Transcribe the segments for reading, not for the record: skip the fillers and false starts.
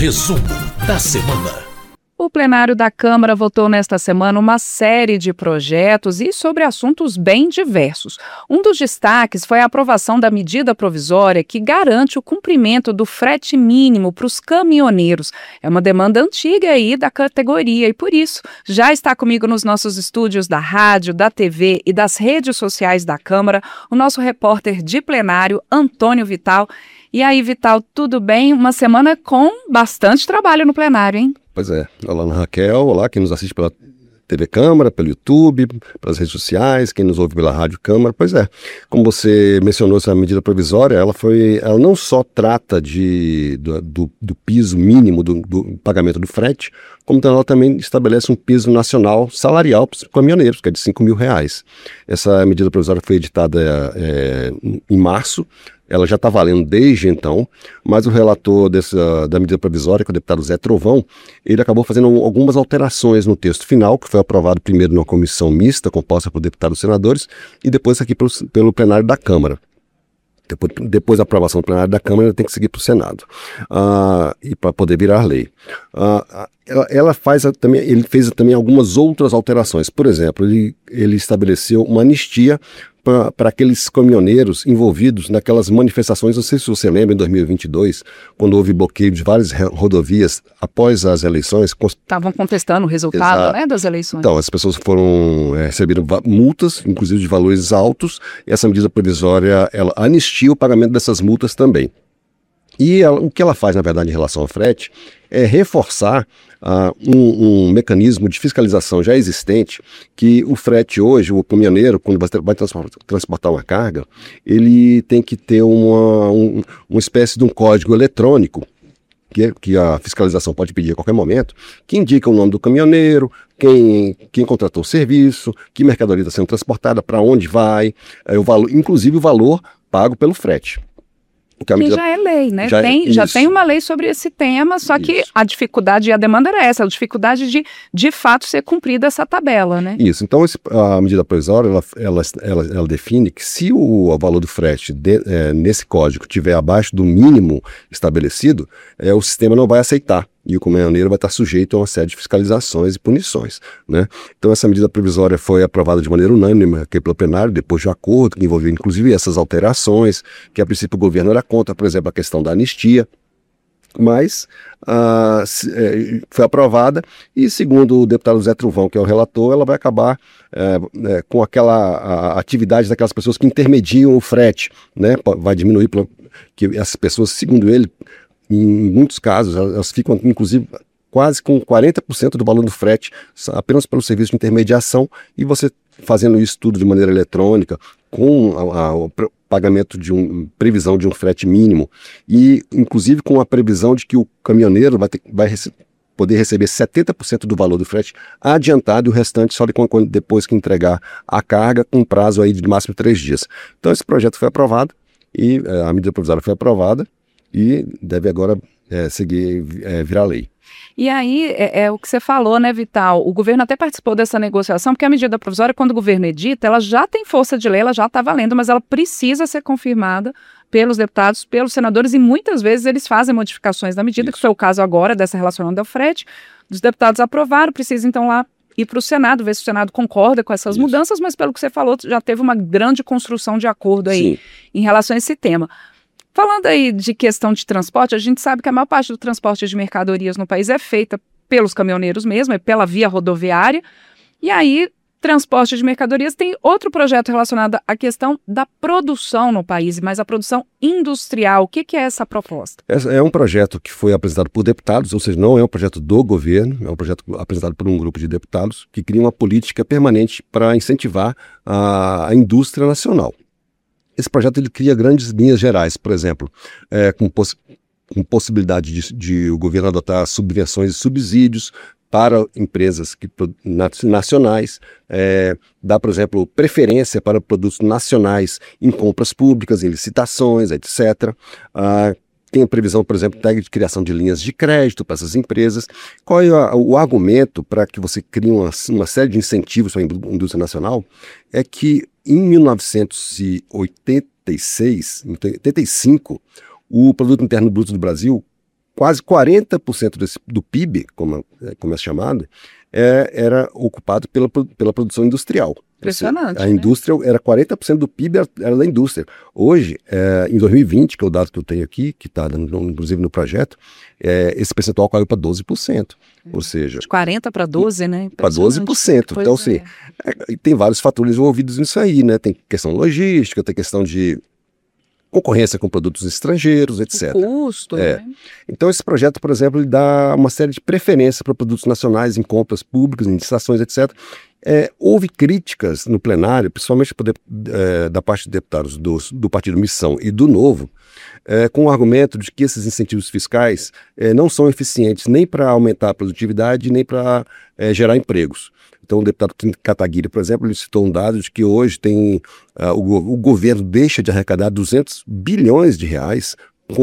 Resumo da semana. O plenário da Câmara votou nesta semana uma série de projetos e sobre assuntos bem diversos. Um dos destaques foi a aprovação da medida provisória que garante o cumprimento do frete mínimo para os caminhoneiros. É uma demanda antiga aí da categoria e, por isso, já está comigo nos nossos estúdios da rádio, da TV e das redes sociais da Câmara o nosso repórter de plenário, Antônio Vital. E aí, Vital, tudo bem? Uma semana com bastante trabalho no plenário, hein? Pois é. Olá, Ana Raquel. Olá, quem nos assiste pela TV Câmara, pelo YouTube, pelas redes sociais, quem nos ouve pela Rádio Câmara. Pois é. Como você mencionou, essa medida provisória, ela não só trata do piso mínimo do pagamento do frete, como ela também estabelece um piso nacional salarial para os caminhoneiros, que é de R$5.000. Essa medida provisória foi editada em março. Ela já está valendo desde então, mas o relator da medida provisória, que é o deputado Zé Trovão, ele acabou fazendo algumas alterações no texto final, que foi aprovado primeiro numa comissão mista, composta por deputados e senadores, e depois aqui pelo plenário da Câmara. Depois da aprovação do plenário da Câmara, ele tem que seguir para o Senado, e para poder virar lei. Ele fez também algumas outras alterações. Por exemplo, ele estabeleceu uma anistia para aqueles caminhoneiros envolvidos naquelas manifestações, não sei se você lembra, em 2022, quando houve bloqueio de várias rodovias após as eleições. Estavam contestando o resultado, né, das eleições. Então, as pessoas receberam multas, inclusive de valores altos, e essa medida provisória, ela anistia o pagamento dessas multas também. E o que ela faz, na verdade, em relação ao frete, é reforçar um mecanismo de fiscalização já existente, que o frete hoje, o caminhoneiro, quando vai transportar uma carga, ele tem que ter uma espécie de um código eletrônico, que a fiscalização pode pedir a qualquer momento, que indica o nome do caminhoneiro, quem contratou o serviço, que mercadoria está sendo transportada, para onde vai, inclusive o valor pago pelo frete. Que já é lei, né? Já tem uma lei sobre esse tema, só que a dificuldade e a demanda era essa, a dificuldade de fato ser cumprida essa tabela, né? Isso, então a medida provisória, ela define que se o valor do frete nesse código estiver abaixo do mínimo estabelecido, o sistema não vai aceitar. E o caminhoneiro vai estar sujeito a uma série de fiscalizações e punições, né? Então essa medida provisória foi aprovada de maneira unânime aqui pelo plenário, depois de um acordo que envolveu inclusive essas alterações, que a princípio o governo era contra, por exemplo, a questão da anistia, mas foi aprovada e, segundo o deputado Zé Trovão, que é o relator, ela vai acabar com aquela atividade daquelas pessoas que intermediam o frete, né? Vai diminuir, que essas pessoas, segundo ele, em muitos casos, elas ficam, inclusive, quase com 40% do valor do frete, apenas pelo serviço de intermediação, e você fazendo isso tudo de maneira eletrônica, com o pagamento previsão de um frete mínimo, e inclusive com a previsão de que o caminhoneiro vai poder receber 70% do valor do frete adiantado e o restante só depois que entregar a carga, com prazo aí de máximo 3 dias. Então esse projeto foi aprovado, e a medida provisória foi aprovada, e deve agora virar lei. E aí, é o que você falou, né, Vital? O governo até participou dessa negociação, porque a medida provisória, quando o governo edita, ela já tem força de lei, ela já está valendo, mas ela precisa ser confirmada pelos deputados, pelos senadores, e muitas vezes eles fazem modificações da medida, que foi o caso agora dessa relacionada ao frete. Os deputados aprovaram, precisa então lá ir para o Senado, ver se o Senado concorda com essas mudanças, mas pelo que você falou, já teve uma grande construção de acordo aí em relação a esse tema. Falando aí de questão de transporte, a gente sabe que a maior parte do transporte de mercadorias no país é feita pelos caminhoneiros mesmo, é pela via rodoviária. E aí, transporte de mercadorias tem outro projeto relacionado à questão da produção no país, mas a produção industrial. O que é essa proposta? É um projeto que foi apresentado por deputados, ou seja, não é um projeto do governo, é um projeto apresentado por um grupo de deputados que cria uma política permanente para incentivar a indústria nacional. Esse projeto ele cria grandes linhas gerais, por exemplo, com possibilidade de o governo adotar subvenções e subsídios para empresas nacionais, dá, por exemplo, preferência para produtos nacionais em compras públicas, em licitações, etc. Tem a previsão, por exemplo, de criação de linhas de crédito para essas empresas. Qual é o argumento para que você crie uma série de incentivos para a indústria nacional? É que em 1985, o Produto Interno Bruto do Brasil quase 40% do PIB, como é chamado, era ocupado pela produção industrial. Impressionante. A indústria era 40% do PIB era da indústria. Hoje, em 2020, que é o dado que eu tenho aqui, que está inclusive no projeto, esse percentual caiu para 12%. Ou seja, de 40 para 12, né? Para 12%. Então, assim, tem vários fatores envolvidos nisso aí, né? Tem questão logística, tem questão de concorrência com produtos estrangeiros, etc. O custo, né? Então, esse projeto, por exemplo, ele dá uma série de preferências para produtos nacionais em compras públicas, em licitações, etc. Houve críticas no plenário, principalmente da parte de deputados do Partido Missão e do Novo, com o argumento de que esses incentivos fiscais não são eficientes nem para aumentar a produtividade, nem para gerar empregos. Então, o deputado Kataguiri, por exemplo, ele citou um dado de que hoje o governo deixa de arrecadar 200 bilhões de reais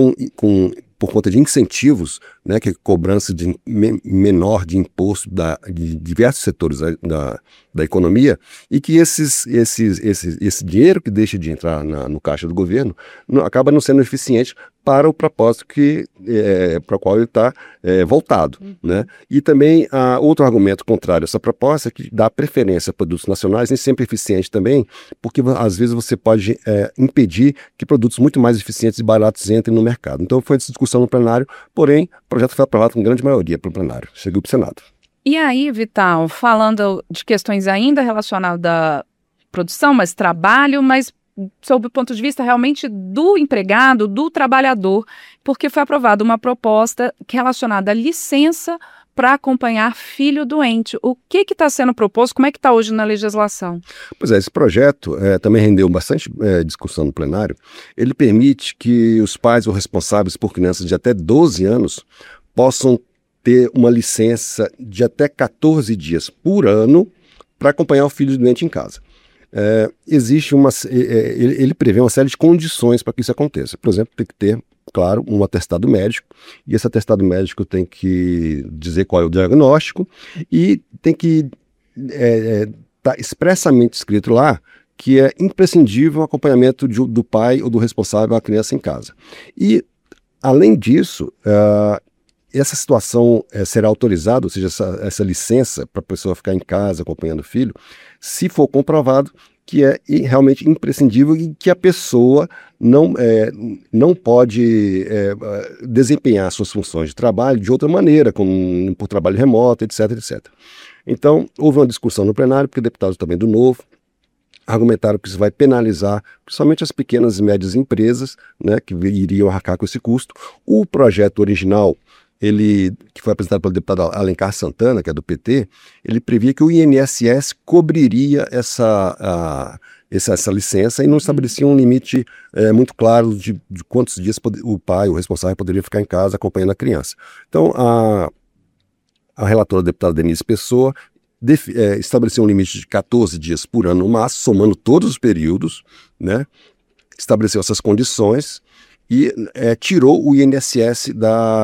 por conta de incentivos, né, que é cobrança menor de imposto de diversos setores da economia, e que esse dinheiro que deixa de entrar no caixa do governo acaba não sendo eficiente para o propósito para o qual ele está voltado. Né? E também outro argumento contrário a essa proposta é que dá preferência a produtos nacionais, nem sempre eficiente também, porque às vezes você pode impedir que produtos muito mais eficientes e baratos entrem no mercado. Então foi essa discussão no plenário, porém o projeto foi aprovado com grande maioria pelo plenário, seguiu para o Senado. E aí, Vital, falando de questões ainda relacionadas à produção, mas trabalho, mas sob o ponto de vista realmente do empregado, do trabalhador, porque foi aprovada uma proposta relacionada à licença para acompanhar filho doente. O que está sendo proposto? Como é que está hoje na legislação? Pois esse projeto também rendeu bastante discussão no plenário. Ele permite que os pais ou responsáveis por crianças de até 12 anos possam ter uma licença de até 14 dias por ano para acompanhar o filho doente em casa. Ele prevê uma série de condições para que isso aconteça. Por exemplo, tem que ter, claro, um atestado médico, e esse atestado médico tem que dizer qual é o diagnóstico e tem que estar expressamente escrito lá que é imprescindível o acompanhamento do pai ou do responsável à criança em casa. E, além disso, essa situação será autorizada, ou seja, essa licença para a pessoa ficar em casa acompanhando o filho, se for comprovado que é realmente imprescindível e que a pessoa não pode desempenhar suas funções de trabalho de outra maneira, como por trabalho remoto, etc, etc. Então, houve uma discussão no plenário, porque deputados também do Novo argumentaram que isso vai penalizar principalmente as pequenas e médias empresas, né, que iriam arcar com esse custo. O projeto original, que foi apresentado pelo deputado Alencar Santana, que é do PT, ele previa que o INSS cobriria essa licença e não estabelecia um limite muito claro de quantos dias o pai, o responsável, poderia ficar em casa acompanhando a criança. Então, a relatora, a deputada Denise Pessoa, estabeleceu um limite de 14 dias por ano, no máximo, somando todos os períodos, né? Estabeleceu essas condições e tirou o INSS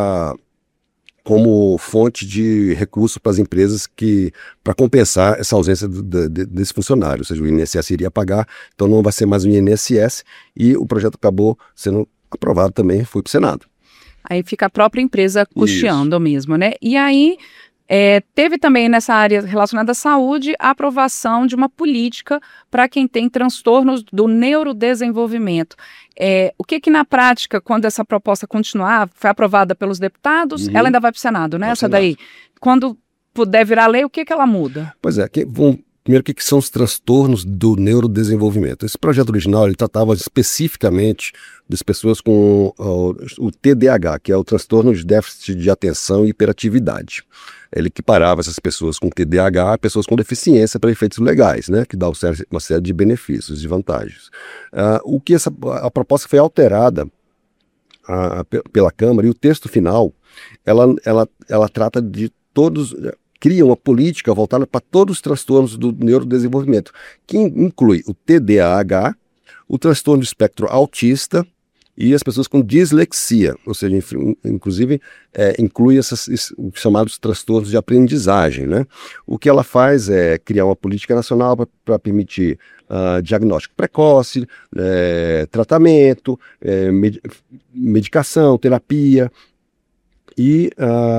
como fonte de recurso para as empresas para compensar essa ausência desse funcionário, ou seja, o INSS iria pagar, então não vai ser mais um INSS, e o projeto acabou sendo aprovado também, foi para o Senado. Aí fica a própria empresa custeando mesmo, né? E aí teve também nessa área relacionada à saúde a aprovação de uma política para quem tem transtornos do neurodesenvolvimento. O que na prática, quando essa proposta continuar, foi aprovada pelos deputados, ela ainda vai para o Senado, né? Essa daí, quando puder virar lei, o que ela muda? Pois é, primeiro, o que são os transtornos do neurodesenvolvimento? Esse projeto original ele tratava especificamente das pessoas com o TDAH, que é o transtorno de déficit de atenção e hiperatividade. Ele equiparava essas pessoas com TDAH a pessoas com deficiência para efeitos legais, né, que dá uma série de benefícios e vantagens. A proposta foi alterada pela Câmara, e o texto final, ela trata de todos... cria uma política voltada para todos os transtornos do neurodesenvolvimento, que inclui o TDAH, o transtorno do espectro autista e as pessoas com dislexia, ou seja, inclusive inclui os chamados transtornos de aprendizagem, né? O que ela faz é criar uma política nacional para permitir diagnóstico precoce, tratamento, medicação, terapia, e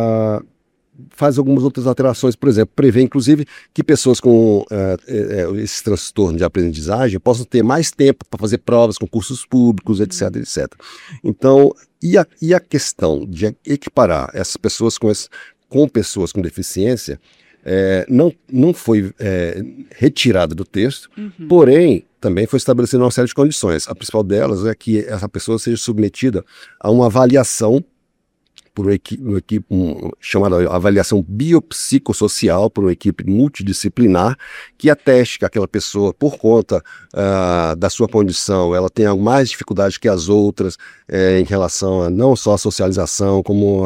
faz algumas outras alterações, por exemplo, prevê inclusive que pessoas com esse transtorno de aprendizagem possam ter mais tempo para fazer provas, concursos públicos, etc, etc. Então, e a questão de equiparar essas pessoas com pessoas com deficiência não foi retirada do texto, porém, também foi estabelecida uma série de condições. A principal delas é que essa pessoa seja submetida a uma avaliação por uma equipe chamada avaliação biopsicossocial, por uma equipe multidisciplinar, que ateste que aquela pessoa, por conta da sua condição, ela tenha mais dificuldade que as outras em relação a não só a socialização, como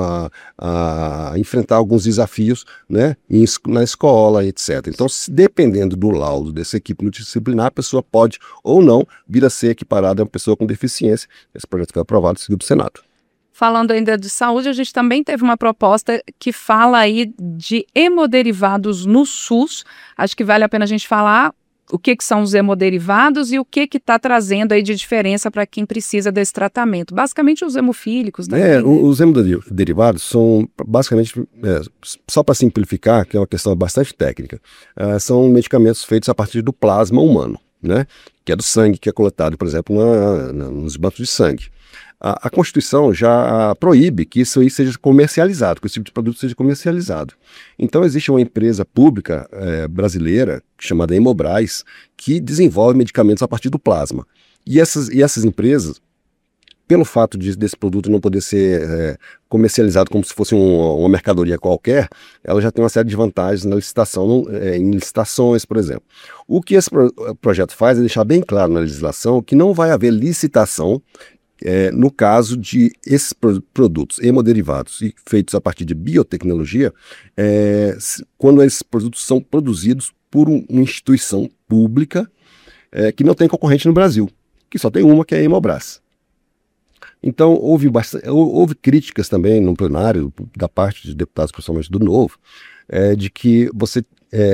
a enfrentar alguns desafios, né, na escola, etc. Então, dependendo do laudo dessa equipe multidisciplinar, a pessoa pode ou não vir a ser equiparada a uma pessoa com deficiência. Esse projeto foi aprovado e seguido do Senado. Falando ainda de saúde, a gente também teve uma proposta que fala aí de hemoderivados no SUS. Acho que vale a pena a gente falar o que são os hemoderivados e o que está trazendo aí de diferença para quem precisa desse tratamento. Basicamente os hemofílicos. Os hemoderivados são basicamente, só para simplificar, que é uma questão bastante técnica, são medicamentos feitos a partir do plasma humano, né? Que é do sangue, que é coletado, por exemplo, nos bancos de sangue. A Constituição já proíbe que isso aí seja comercializado, que esse tipo de produto seja comercializado. Então existe uma empresa pública brasileira, chamada Hemobras, que desenvolve medicamentos a partir do plasma. E essas empresas, pelo fato desse produto não poder ser comercializado como se fosse uma mercadoria qualquer, ela já tem uma série de vantagens na licitação, em licitações, por exemplo. O que esse projeto faz é deixar bem claro na legislação que não vai haver licitação no caso de esses produtos hemoderivados e feitos a partir de biotecnologia, quando esses produtos são produzidos por uma instituição pública que não tem concorrente no Brasil, que só tem uma, que é a Hemobras. Então, houve críticas também no plenário, da parte de deputados, principalmente do Novo, de que você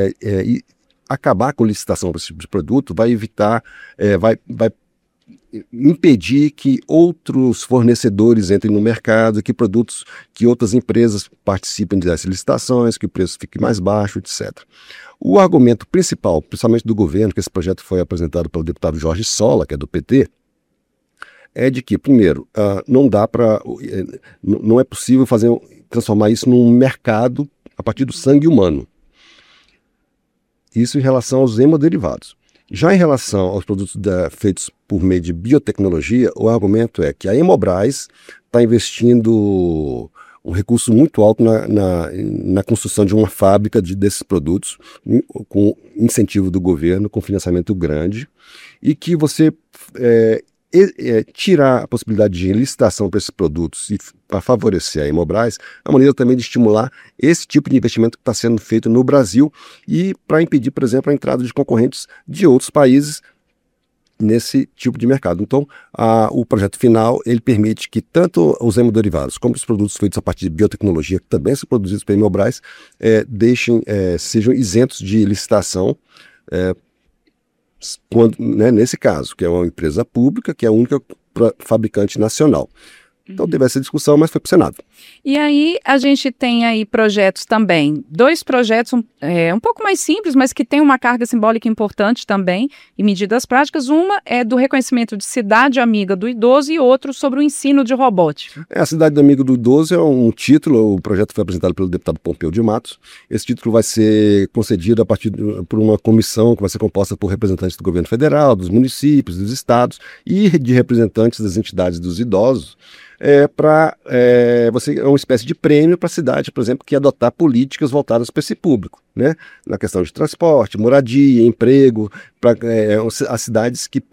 acabar com a licitação para esse tipo de produto vai evitar, vai impedir que outros fornecedores entrem no mercado, que outras empresas participem dessas licitações, que o preço fique mais baixo, etc. O argumento principal, principalmente do governo, que esse projeto foi apresentado pelo deputado Jorge Sola, que é do PT, é de que, primeiro, não é possível transformar isso num mercado a partir do sangue humano. Isso em relação aos hemoderivados. Já em relação aos produtos feitos por meio de biotecnologia, o argumento é que a Hemobras está investindo um recurso muito alto na construção de uma fábrica desses produtos, com incentivo do governo, com financiamento grande, e que você tirar a possibilidade de licitação para esses produtos e para favorecer a Hemobras, é uma maneira também de estimular esse tipo de investimento que está sendo feito no Brasil e para impedir, por exemplo, a entrada de concorrentes de outros países nesse tipo de mercado. Então, o projeto final, ele permite que tanto os hemoderivados como os produtos feitos a partir de biotecnologia, que também são produzidos pela Hemobras, sejam isentos de licitação, nesse caso, que é uma empresa pública, que é a única fabricante nacional. Então teve essa discussão, mas foi para o Senado. E aí a gente tem aí projetos também, 2 projetos um pouco mais simples, mas que tem uma carga simbólica importante também, e medidas práticas. Uma é do reconhecimento de cidade amiga do idoso e outro sobre o ensino de robótica. A cidade amiga do idoso é um título, o projeto foi apresentado pelo deputado Pompeu de Matos. Esse título vai ser concedido por uma comissão que vai ser composta por representantes do governo federal, dos municípios, dos estados e de representantes das entidades dos idosos. É uma espécie de prêmio para a cidade, por exemplo, que adotar políticas voltadas para esse público, né? Na questão de transporte, moradia, emprego, para as cidades que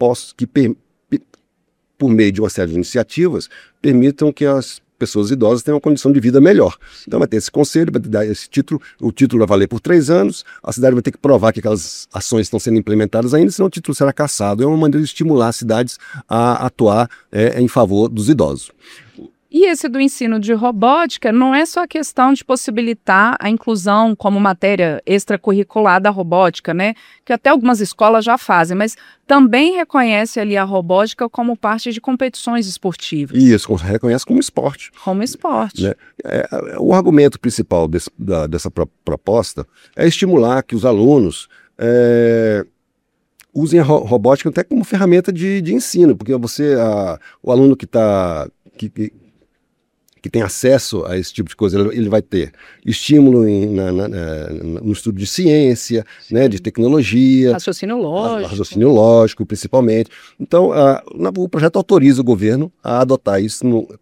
por meio de uma série de iniciativas, permitam que as pessoas idosas tenham uma condição de vida melhor. Então vai ter esse conselho, vai dar esse título, o título vai valer por 3 anos, a cidade vai ter que provar que aquelas ações estão sendo implementadas ainda, senão o título será cassado. É uma maneira de estimular as cidades a atuar em favor dos idosos. E esse do ensino de robótica não é só a questão de possibilitar a inclusão como matéria extracurricular da robótica, né? Que até algumas escolas já fazem, mas também reconhece ali a robótica como parte de competições esportivas. Isso, reconhece como esporte. Como esporte. Né? O argumento principal dessa proposta é estimular que os alunos usem a robótica até como ferramenta de ensino, porque o aluno que tem acesso a esse tipo de coisa, ele vai ter estímulo no estudo de ciência, né, de tecnologia, raciocínio lógico, principalmente. Então, o projeto autoriza o governo a adotar isso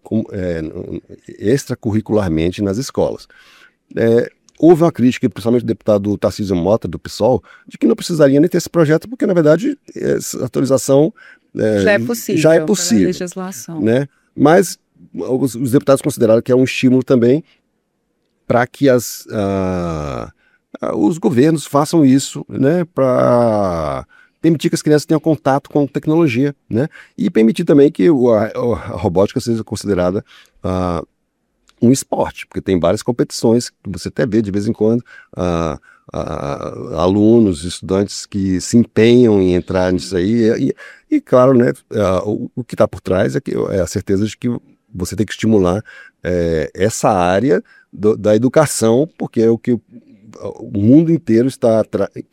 extracurricularmente nas escolas. Houve uma crítica, principalmente do deputado Tarcísio Mota, do PSOL, de que não precisaria nem ter esse projeto, porque, na verdade, essa autorização já é possível. Pela legislação. Né? Mas os deputados consideraram que é um estímulo também para que os governos façam isso, né, para permitir que as crianças tenham contato com tecnologia, né, e permitir também que a robótica seja considerada um esporte, porque tem várias competições que você até vê de vez em quando, alunos, estudantes que se empenham em entrar nisso aí, e claro, né, o que está por trás é a certeza de que você tem que estimular essa área da educação, porque é o que o mundo inteiro está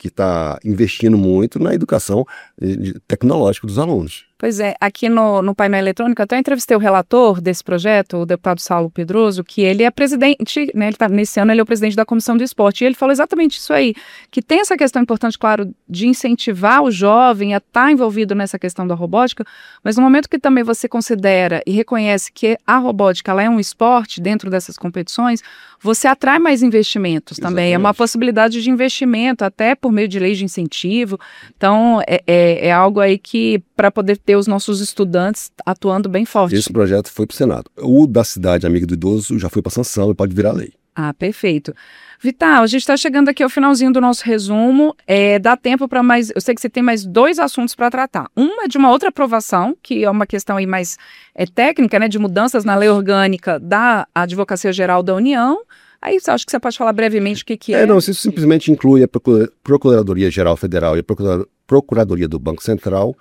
investindo muito na educação tecnológica dos alunos. Pois é, aqui no painel eletrônico, até entrevistei o relator desse projeto, o deputado Saulo Pedroso, que ele é presidente, né, nesse ano ele é o presidente da Comissão do Esporte, e ele falou exatamente isso aí, que tem essa questão importante, claro, de incentivar o jovem a estar envolvido nessa questão da robótica, mas no momento que também você considera e reconhece que a robótica ela é um esporte dentro dessas competições, você atrai mais investimentos também, exatamente. É uma possibilidade de investimento, até por meio de leis de incentivo, então é algo aí que, para poder ter os nossos estudantes atuando bem forte. Esse projeto foi para o Senado. O da Cidade Amiga do Idoso já foi para sanção e pode virar lei. Ah, perfeito. Vital, a gente está chegando aqui ao finalzinho do nosso resumo. Dá tempo para mais... Eu sei que você tem mais 2 assuntos para tratar. Uma é de uma outra aprovação, que é uma questão aí mais técnica, né, de mudanças na lei orgânica da Advocacia Geral da União. Aí acho que você pode falar brevemente o que é. Não, isso simplesmente inclui a Procuradoria Geral Federal e a Procuradoria do Banco Central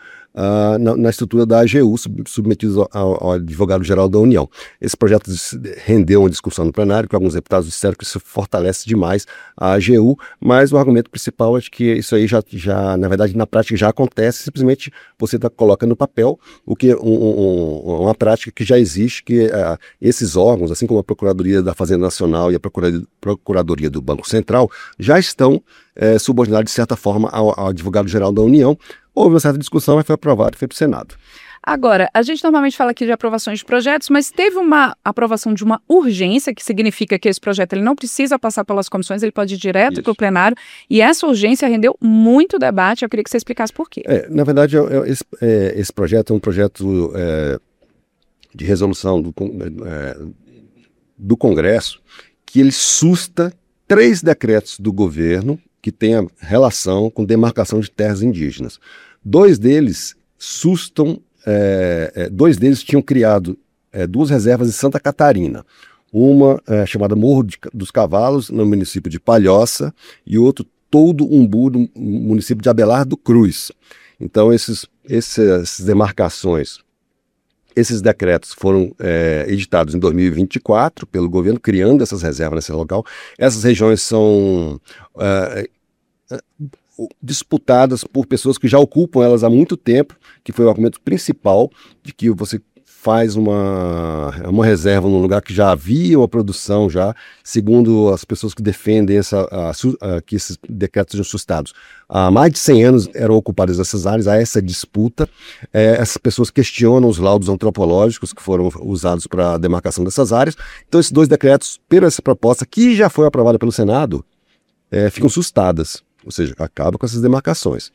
na estrutura da AGU, submetidos ao Advogado-Geral da União. Esse projeto rendeu uma discussão no plenário, que alguns deputados disseram que isso fortalece demais a AGU, mas o argumento principal é que isso aí já na verdade, na prática já acontece, simplesmente você coloca no papel o que uma prática que já existe, que esses órgãos, assim como a Procuradoria da Fazenda Nacional e a Procuradoria do Banco Central, já estão subordinados, de certa forma, ao Advogado-Geral da União. Houve uma certa discussão, mas foi aprovado e foi para o Senado. Agora, a gente normalmente fala aqui de aprovações de projetos, mas teve uma aprovação de uma urgência, que significa que esse projeto ele não precisa passar pelas comissões, ele pode ir direto para o plenário, e essa urgência rendeu muito debate. Eu queria que você explicasse por quê. Na verdade, esse projeto é um projeto de resolução do Congresso, que ele susta 3 decretos do governo que têm relação com demarcação de terras indígenas. 2 deles sustam, 2 deles tinham criado 2 reservas em Santa Catarina. Uma chamada Morro dos Cavalos, no município de Palhoça, e outro Toldo Umbu, no município de Abelar do Cruz. Então, essas demarcações, esses decretos foram editados em 2024 pelo governo, criando essas reservas nesse local. Essas regiões são disputadas por pessoas que já ocupam elas há muito tempo, que foi o argumento principal de que você faz uma reserva num lugar que já havia uma produção, segundo as pessoas que defendem que esses decretos sejam sustados. Há mais de 100 anos eram ocupadas essas áreas, há essa disputa. Essas pessoas questionam os laudos antropológicos que foram usados para a demarcação dessas áreas. Então, esses 2 decretos, pela essa proposta, que já foi aprovada pelo Senado, ficam sustadas, ou seja, acaba com essas demarcações.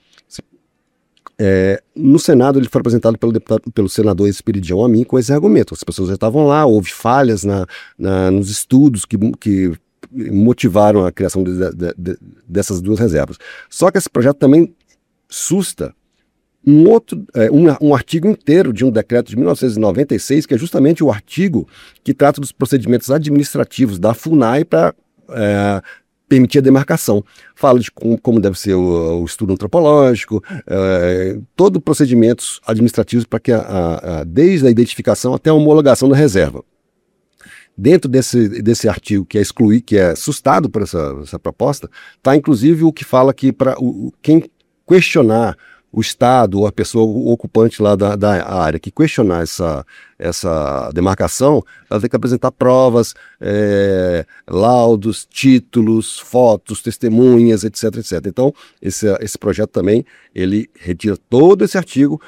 No Senado, ele foi apresentado pelo senador Espiridião Amin com esse argumento. As pessoas já estavam lá, houve falhas nos estudos que motivaram a criação dessas 2 reservas. Só que esse projeto também susta um artigo inteiro de um decreto de 1996, que é justamente o artigo que trata dos procedimentos administrativos da FUNAI para permitir a demarcação. Fala de como deve ser o estudo antropológico, todos os procedimentos administrativos para que desde a identificação até a homologação da reserva. Dentro desse artigo que é sustado por essa proposta, está inclusive o que fala que para quem questionar o Estado ou a pessoa ocupante lá da área que questionar essa demarcação, ela tem que apresentar provas, laudos, títulos, fotos, testemunhas, etc, etc. Então, esse projeto também, ele retira todo esse artigo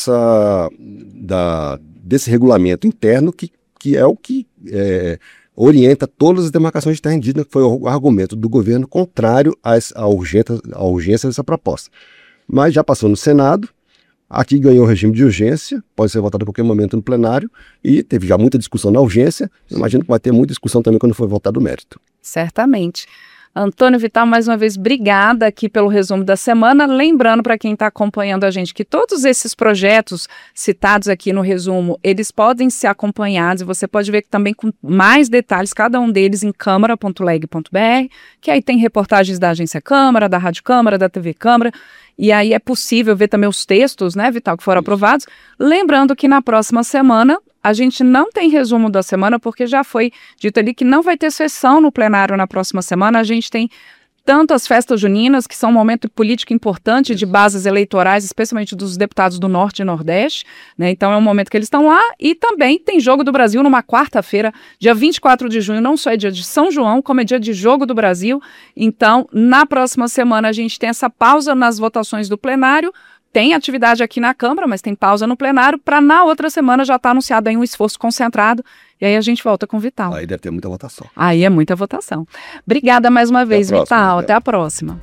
desse regulamento interno que é o que orienta todas as demarcações de terra indígena, que foi o argumento do governo contrário à urgência dessa proposta. Mas já passou no Senado, aqui ganhou o regime de urgência, pode ser votado a qualquer momento no plenário, e teve já muita discussão na urgência, imagino que vai ter muita discussão também quando for votado o mérito. Certamente. Antônio Vital, mais uma vez, obrigada aqui pelo resumo da semana. Lembrando para quem está acompanhando a gente que todos esses projetos citados aqui no resumo, eles podem ser acompanhados e você pode ver que também com mais detalhes, cada um deles em câmara.leg.br, que aí tem reportagens da Agência Câmara, da Rádio Câmara, da TV Câmara, e aí é possível ver também os textos, né, Vital, que foram aprovados. Lembrando que na próxima semana a gente não tem resumo da semana, porque já foi dito ali que não vai ter sessão no plenário na próxima semana. A gente tem tanto as festas juninas, que são um momento político importante de bases eleitorais, especialmente dos deputados do Norte e Nordeste, né? Então é um momento que eles estão lá, e também tem Jogo do Brasil numa quarta-feira, dia 24 de junho, não só é dia de São João, como é dia de Jogo do Brasil. Então, na próxima semana a gente tem essa pausa nas votações do plenário. Tem atividade aqui na Câmara, mas tem pausa no plenário, para na outra semana já estar anunciado aí um esforço concentrado, e aí a gente volta com o Vital. Aí deve ter muita votação. Aí é muita votação. Obrigada mais uma vez, Vital. Até a próxima.